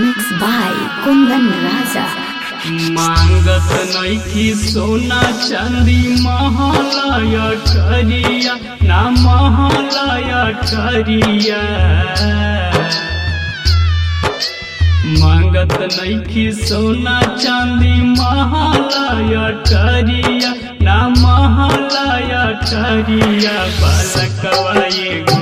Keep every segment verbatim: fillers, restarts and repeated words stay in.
Mixed by Kundan Raja. मांगत नइखी सोना चांदी महलया ठरिया ना महलया ठरिया। मांगत नइखी सोना चांदी महलया ठरिया ना महलया ठरिया। बालकवा एगो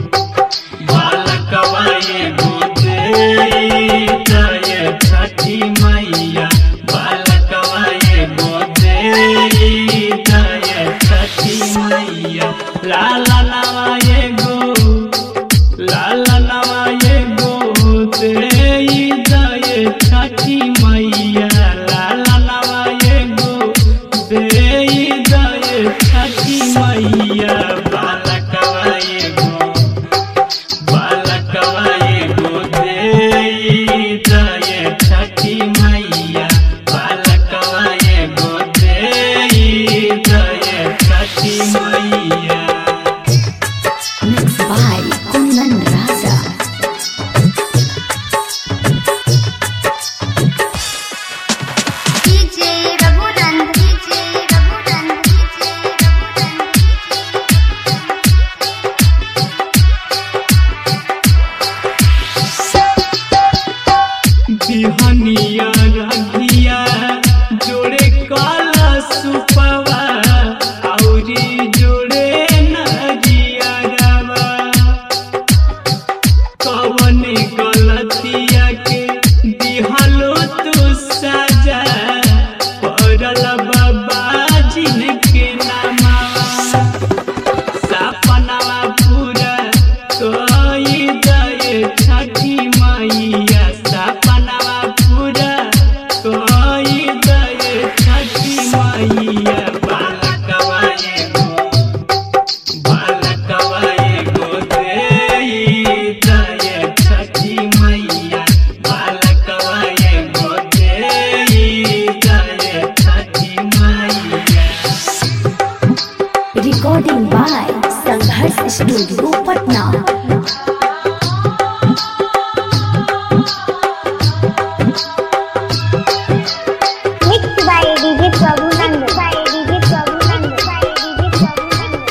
बालकवा एगो देई दया छठी मैया। बालकवा एगो देई दया छठी मैया। लाला नवा एगो लाला नवा एगो देई दया छठी मैया। लाला नवा एगो देई दया छठी मैया। बालकवा एगो बालकवा एगो देई दया छठी मैया। बालकवा एगो देई दया छठी मैया। Mixed by Kundan Raja. D J Raburan, D J Raburan, D J बिहनिया रघिया जोड़े काला सुपवा औरी जोड़े नरिया रवा। कवने गलतिया के दिहलो तू सजा पड़ल बाबा जिनके नामवा। सपनावा पूरा कोई दया छठी मैया। सपनावा पूरा कोई दया छठी मैया। बालकवा एगो बालकवा एगो देई दया छठी मैया। बालकवा एगो देई दया छठी मैया। Recording by Sangharsh Studio, Patna. Mixed by D J Prabhunan, by D J Prabhunan, by D J Prabhunan,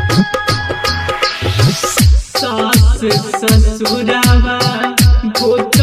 सास ससुरावा गोत